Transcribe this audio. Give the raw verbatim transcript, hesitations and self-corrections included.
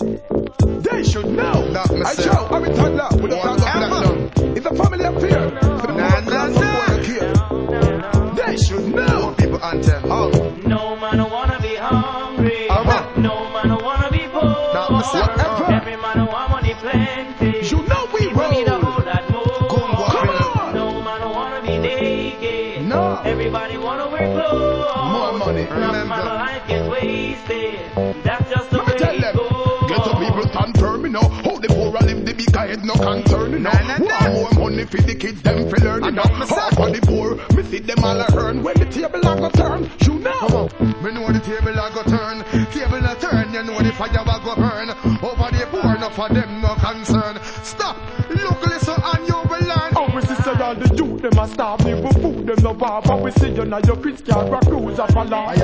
They should know. Not I myself. show, I'm in toddler with a One flag of of black. It's a family affair. For the Nah, poor nah, class, nah. some boy care. They should know. Poor people anthem. Oh. No man wanna be hungry. Uh-huh. No man wanna be poor. Not myself. Whatever. Every man want money plenty. You know we People need a roll. whole lot more. Go Come on. No man wanna be naked. No. Everybody wanna wear clothes. More money. Enough Remember. man life get wasted. That's just the Let me way tell it them. goes. Get the people stand firm, you know. How the poor a live, the big head no concern, you know. Nah, nah, nah. Want more money for the kids, them fi learn, you I know. know myself. Half of the poor, me see them all a earn. When the table a go turn, you know. Me know the table a go turn. Table a turn, you know the fire a go burn. Over the poor, enough of them no concern. Stop. Look, listen, and you will learn. And we see say all the youth them a starve, me for food them no bar. But we see you now your Chris can't rock cruise up a lot.